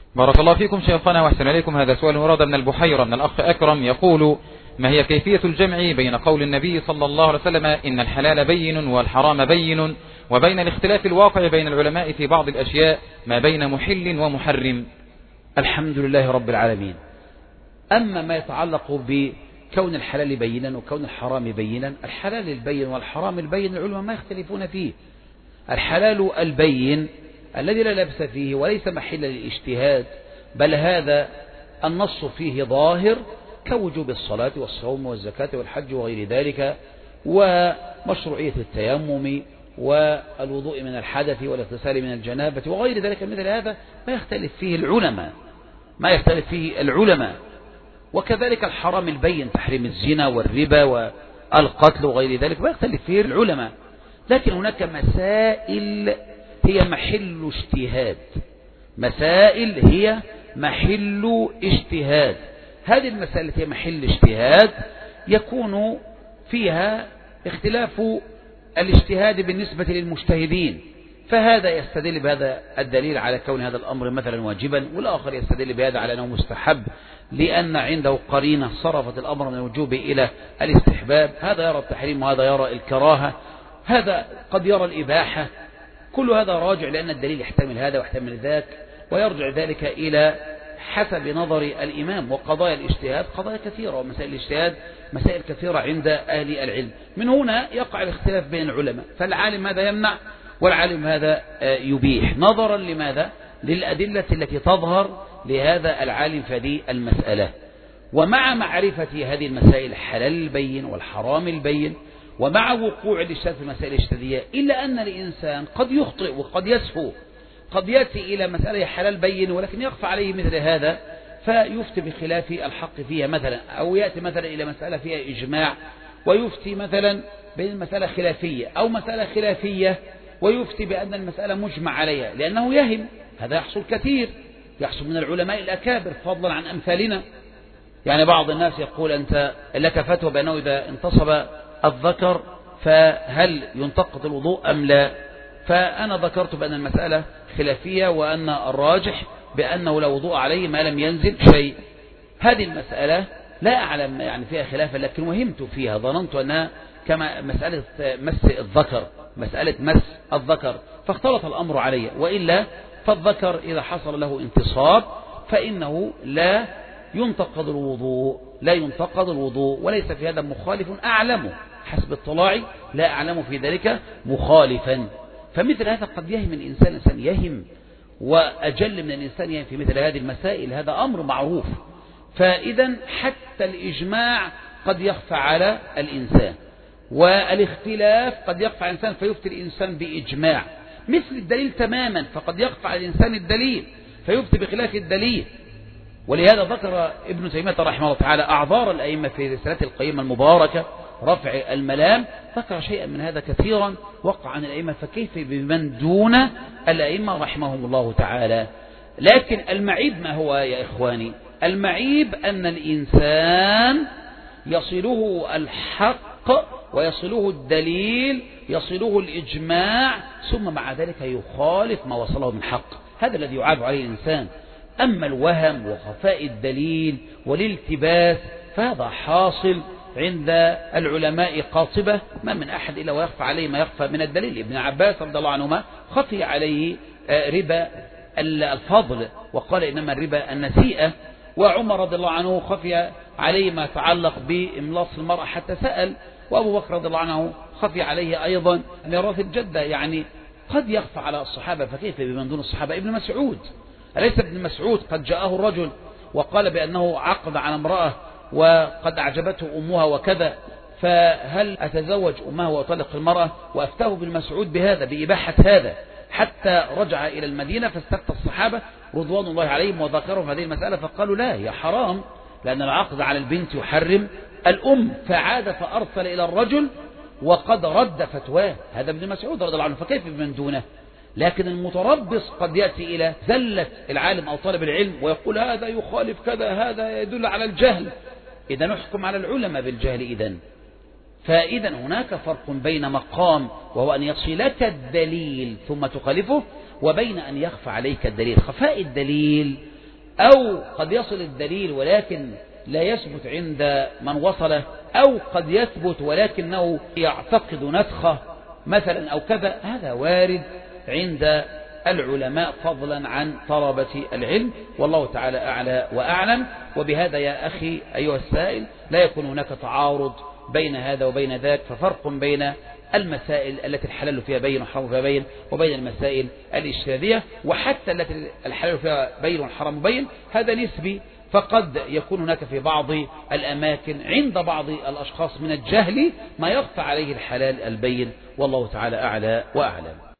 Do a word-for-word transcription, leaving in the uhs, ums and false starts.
بارك الله فيكم شيخنا وأحسن إليكم. هذا سؤال ورد من البحيرة من الأخ أكرم يقول: ما هي كيفية الجمع بين قول النبي صلى الله عليه وسلم إن الحلال بين والحرام بين، وبين الاختلاف الواقع بين العلماء في بعض الأشياء ما بين محل ومحرم؟ الحمد لله رب العالمين. أما ما يتعلق بكون الحلال بينا وكون الحرام بينا، الحلال البين والحرام البين العلماء ما يختلفون فيه. الحلال البين الذي لا لبس فيه وليس محل للاجتهاد، بل هذا النص فيه ظاهر كوجوب الصلاة والصوم والزكاة والحج وغير ذلك، ومشروعية التيمم والوضوء من الحدث والاغتسال من الجنابة وغير ذلك. مثل هذا ما يختلف فيه العلماء ما يختلف فيه العلماء وكذلك الحرام البين تحريم الزنا والربا والقتل وغير ذلك ما يختلف فيه العلماء. لكن هناك مسائل هي محل اجتهاد، مسائل هي محل اجتهاد. هذه المسائل التي هي محل اجتهاد يكون فيها اختلاف الاجتهاد بالنسبة للمجتهدين، فهذا يستدل بهذا الدليل على كون هذا الأمر مثلا واجبا، والآخر يستدل بهذا على أنه مستحب لأن عنده قرينة صرفت الأمر من الوجوب إلى الاستحباب. هذا يرى التحريم وهذا يرى الكراهة، هذا قد يرى الإباحة. كل هذا راجع لأن الدليل يحتمل هذا ويحتمل ذاك، ويرجع ذلك إلى حسب نظر الإمام. وقضايا الاجتهاد قضايا كثيرة، ومسائل الاجتهاد مسائل كثيرة عند أهل العلم. من هنا يقع الاختلاف بين العلماء، فالعالم هذا يمنع والعالم هذا يبيح، نظرا لماذا؟ للأدلة التي تظهر لهذا العالم في هذه المسألة. ومع معرفة هذه المسائل الحلال البين والحرام البين، ومع وقوع الاجتهاد في المسائل الاجتهادية، إلا أن الإنسان قد يخطئ وقد يسهو، قد يأتي إلى مسألة حلال بين ولكن يخفى عليه مثل هذا فيفتي بخلاف الحق فيها مثلا، أو يأتي مثلا إلى مسألة فيها إجماع ويفتي مثلا بين مسألة خلافية، أو مسألة خلافية ويفتي بأن المسألة مجمع عليها، لأنه يهم. هذا يحصل كثير، يحصل من العلماء الأكابر فضلا عن أمثالنا. يعني بعض الناس يقول أنت لك فتوى بأنه إذا انتصب الذكر فهل ينتقض الوضوء أم لا؟ فأنا ذكرت بأن المسألة خلافية، وأن الراجح بأنه لا وضوء عليه ما لم ينزل شيء. هذه المسألة لا أعلم يعني فيها خلافا، لكن وهمت فيها، ظننت أنها كما مسألة مس الذكر، مسألة مس الذكر، فاختلط الأمر علي. وإلا فالذكر إذا حصل له انتصاب فإنه لا ينتقض الوضوء، لا ينتقض الوضوء، وليس في هذا مخالف أعلمه حسب اطلاعي، لا أعلم في ذلك مخالفا. فمثل هذا قد يهم الإنسان، إنسان يهم وأجل من الإنسان يهم في مثل هذه المسائل، هذا أمر معروف. فإذا حتى الإجماع قد يخفى على الإنسان، والاختلاف قد يخفى على الإنسان فيفتي الإنسان بإجماع، مثل الدليل تماما، فقد يخفى على الإنسان الدليل فيفتي بخلاف الدليل. ولهذا ذكر ابن تيمية رحمه الله تعالى أعذار الأئمة في رسالته القيمة المباركة رفع الملام، ذكر شيئا من هذا كثيرا وقع عن الأئمة، فكيف بمن دون الأئمة رحمهم الله تعالى. لكن المعيب ما هو يا إخواني؟ المعيب أن الإنسان يصله الحق ويصله الدليل، يصله الإجماع، ثم مع ذلك يخالف ما وصله من حق. هذا الذي يعاب عليه الإنسان. أما الوهم وخفاء الدليل والالتباس فهذا حاصل عند العلماء قاطبة، ما من أحد إلا ويخفى عليه ما يخفى من الدليل. ابن عباس رضي الله عنهما خفي عليه ربا الفضل وقال إنما الربا النسيئة، وعمر رضي الله عنه خفي عليه ما يتعلق بإملاص المرأة حتى سأل، وأبو بكر رضي الله عنه خفي عليه أيضا ميراث الجدة. يعني قد يخفى على الصحابة، فكيف بمن دون الصحابة؟ ابن مسعود، أليس ابن مسعود قد جاءه الرجل وقال بأنه عقد على امرأة وقد أعجبته أمها وكذا، فهل أتزوج أمها وأطلق المرأة؟ وأفتاه ابن مسعود بهذا، بإباحة هذا، حتى رجع إلى المدينة فاستفتى الصحابة رضوان الله عليهم وذكروا هذه المسألة فقالوا لا، هي حرام، لأن العقد على البنت يحرم الأم. فعاد فأرسل إلى الرجل وقد رد فتواه، هذا ابن مسعود رضي الله عنه، فكيف بمن دونه؟ لكن المتربص قد يأتي إلى زلة العالم أو طالب العلم ويقول هذا يخالف كذا، هذا يدل على الجهل، إذا نحكم على العلماء بالجهل. إذن فإذا هناك فرق بين مقام وهو أن يصلك الدليل ثم تخالفه، وبين أن يخفى عليك الدليل. خفاء الدليل أو قد يصل الدليل ولكن لا يثبت عند من وصله، أو قد يثبت ولكنه يعتقد نسخه مثلا أو كذا، هذا وارد عند العلماء فضلا عن طلبة العلم، والله تعالى أعلى وأعلم. وبهذا يا أخي أيها السائل لا يكون هناك تعارض بين هذا وبين ذاك، ففرق بين المسائل التي الحلال فيها بين والحرام فيها بين، وبين المسائل الاجتهادية، وحتى التي الحلال فيها بين والحرام بين هذا نسبي، فقد يكون هناك في بعض الأماكن عند بعض الأشخاص من الجهل ما يخفى عليه الحلال البين، والله تعالى أعلى وأعلم.